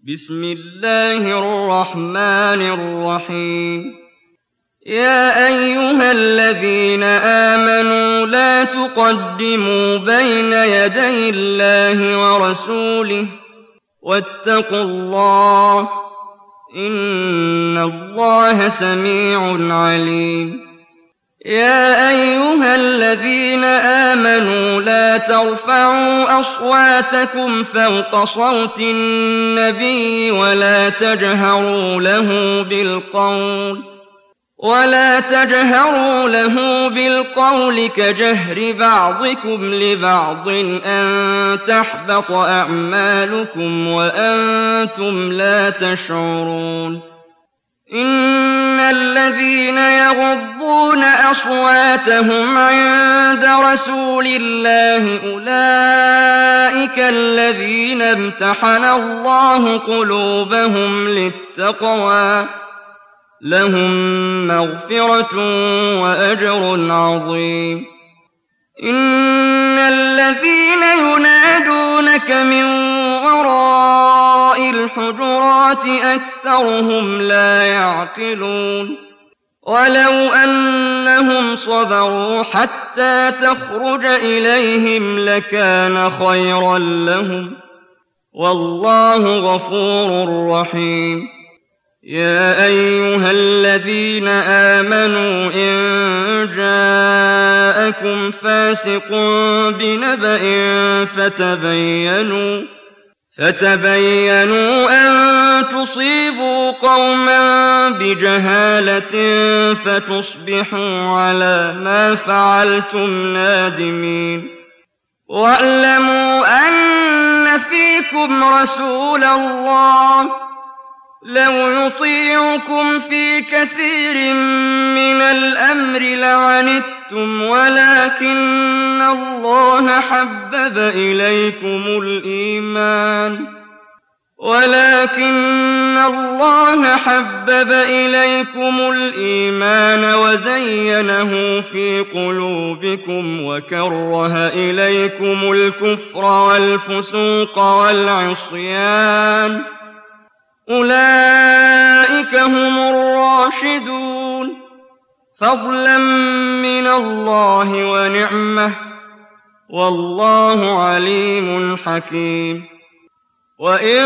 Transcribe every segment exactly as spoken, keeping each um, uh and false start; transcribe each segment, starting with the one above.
بسم الله الرحمن الرحيم يا أيها الذين آمنوا لا تقدموا بين يدي الله ورسوله واتقوا الله إن الله سميع عليم يا أيها الذين آمنوا لا ترفعوا أصواتكم فوق صوت النبي ولا تجهروا له بالقول ولا تجهروا له بالقول كجهر بعضكم لبعض أن تحبط أعمالكم وأنتم لا تشعرون إن الذين يغضون أصواتهم عند رسول الله أولئك الذين امتحن الله قلوبهم للتقوى لهم مغفرة وأجر عظيم إن الذين ينادونك من وراء الحجرات أكثرهم لا يعقلون ولو أنهم صبروا حتى تخرج إليهم لكان خيرا لهم والله غفور رحيم يا أيها الذين آمنوا إن جاءكم فاسق بنبأ فتبينوا فتبينوا أن تصيبوا قوما بجهالة فتصبحوا على ما فعلتم نادمين واعلموا أن فيكم رسول الله لو يطيعكم في كثير من الأمر لعنتم ولكن الله حبب إليكم الإيمان ولكن الله حبب إليكم الإيمان وزينه في قلوبكم وكره إليكم الكفر والفسوق والعصيان أولئك هم الراشدون فضلا من الله ونعمة والله عليم حكيم وإن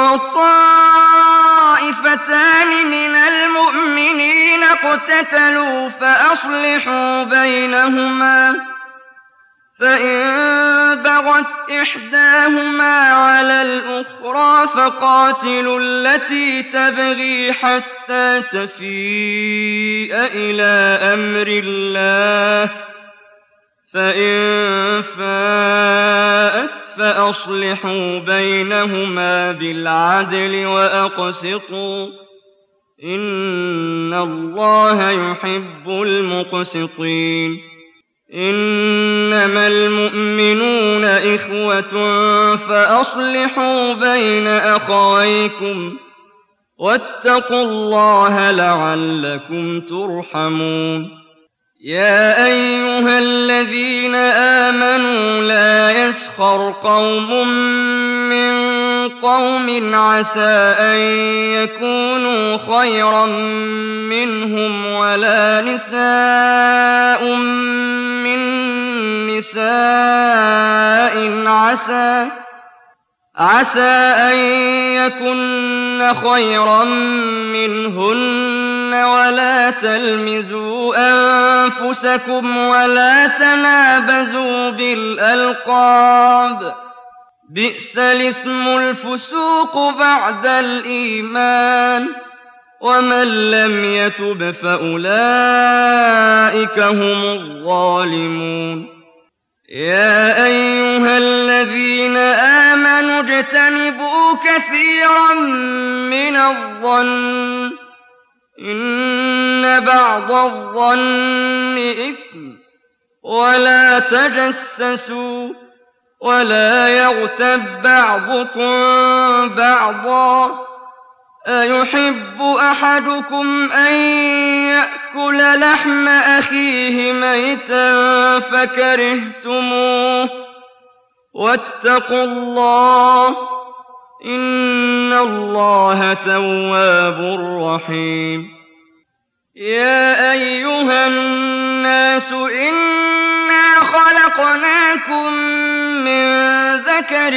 طائفتان من المؤمنين اقتتلوا فأصلحوا بينهما فإن بغت إحداهما على الأخرى فقاتلوا التي تبغي حتى تفيء إلى أمر الله فإن فاءت فأصلحوا بينهما بالعدل وأقسطوا إن الله يحب المقسطين إنما المؤمنون إخوة فأصلحوا بين أخويكم واتقوا الله لعلكم ترحمون يا أيها الذين آمنوا لا يسخر قوم من قوم عسى أن يكونوا خيرا منهم ولا نساء من نساء عسى عسى أن يكن خيرا منهن ولا تلمزوا أنفسكم ولا تنابزوا بالألقاب بئس الاسم الفسوق بعد الإيمان ومن لم يتب فأولئك هم الظالمون يا أيها الذين آمنوا اجتنبوا كثيرا من الظن إن بعض الظن إثم ولا تجسسوا ولا يغتب بعضكم بعضا أيحب أحدكم أن يأكل لحم أخيه ميتا فكرهتموه واتقوا الله إن الله تواب رحيم يا أيها الناس إنا خلقناكم من ذكر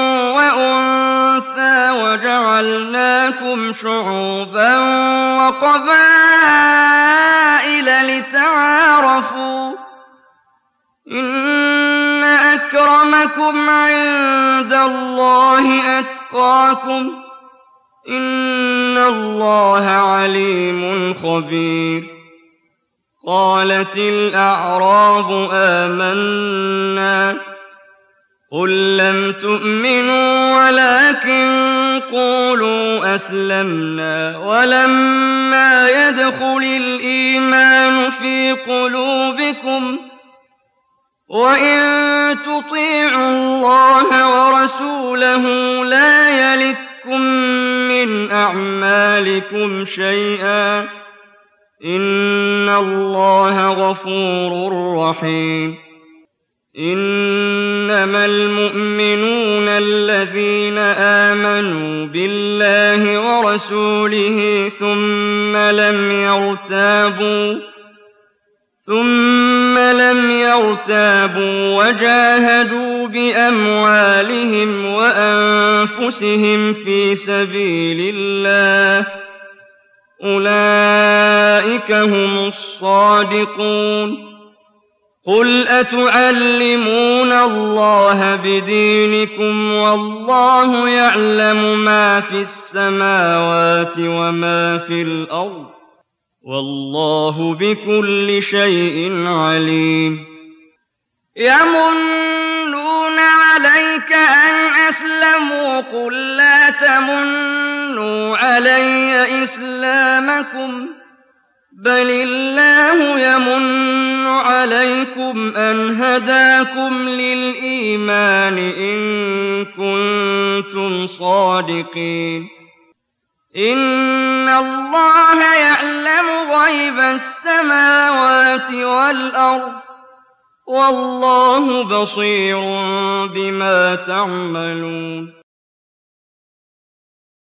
وأنثى وجعلناكم شعوبا وقبائل لتعارفوا إن أكرمكم عند الله أتقاكم إن الله عليم خبير قالت الأعراب آمنا قل لم تؤمنوا ولكن قولوا أسلمنا ولما يدخل الإيمان في قلوبكم وإن تطيعوا الله ورسوله لا يلتكم من أعمالكم شيئا إن الله غفور رحيم إنما المؤمنون الذين آمنوا بالله ورسوله ثم لم يرتابوا ثم لم يرتابوا وجاهدوا بأموالهم وأنفسهم في سبيل الله أولئك هم الصادقون قل أتعلمون الله بدينكم والله يعلم ما في السماوات وما في الأرض والله بكل شيء عليم يمنون عليك أن أسلموا قل لا تمنوا علي إسلامكم بل الله يمن عليكم أن هداكم للإيمان إن كنتم صادقين إن الله يعلم غيب السماوات والأرض والله بصير بما تعملون